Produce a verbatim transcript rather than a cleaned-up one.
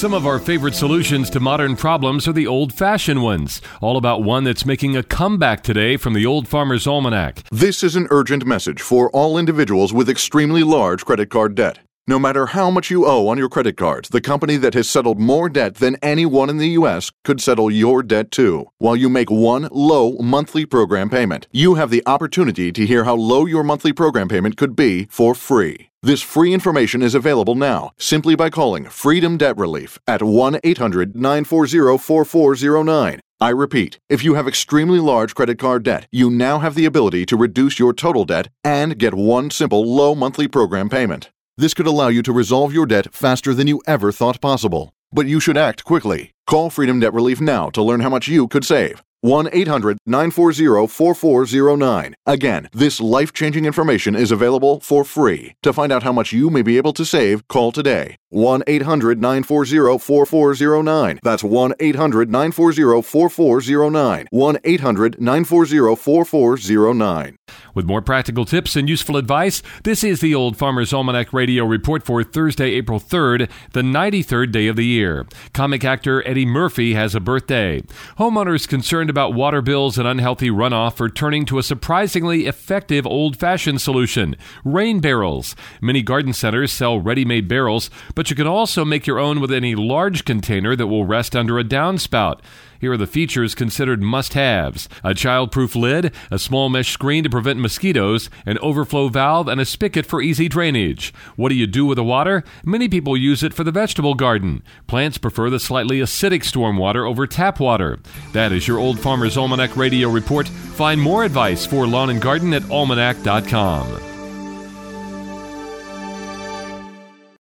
Some of our favorite solutions to modern problems are the old-fashioned ones. All about one that's making a comeback today from the Old Farmer's Almanac. This is an urgent message for all individuals with extremely large credit card debt. No matter how much you owe on your credit cards, the company that has settled more debt than anyone in the U S could settle your debt too, while you make one low monthly program payment. You have the opportunity to hear how low your monthly program payment could be for free. This free information is available now simply by calling Freedom Debt Relief at one eight hundred nine four zero four four zero nine. I repeat, if you have extremely large credit card debt, you now have the ability to reduce your total debt and get one simple low monthly program payment. This could allow you to resolve your debt faster than you ever thought possible. But you should act quickly. Call Freedom Debt Relief now to learn how much you could save. one eight hundred nine four zero four four zero nine. Again, this life-changing information is available for free. To find out how much you may be able to save, call today. one eight hundred nine four zero four four zero nine. That's one eight hundred nine four zero four four zero nine. one eight hundred nine four zero four four zero nine. With more practical tips and useful advice, this is the Old Farmer's Almanac Radio Report for Thursday, April third, the ninety-third day of the year. Comic actor Eddie Murphy has a birthday. Homeowners concerned about water bills and unhealthy runoff are turning to a surprisingly effective old-fashioned solution, rain barrels. Many garden centers sell ready-made barrels, but you can also make your own with any large container that will rest under a downspout. Here are the features considered must-haves: a child-proof lid, a small mesh screen to prevent mosquitoes, an overflow valve, and a spigot for easy drainage. What do you do with the water? Many people use it for the vegetable garden. Plants prefer the slightly acidic storm water over tap water. That is your Old Farmer's Almanac Radio Report. Find more advice for lawn and garden at almanac dot com.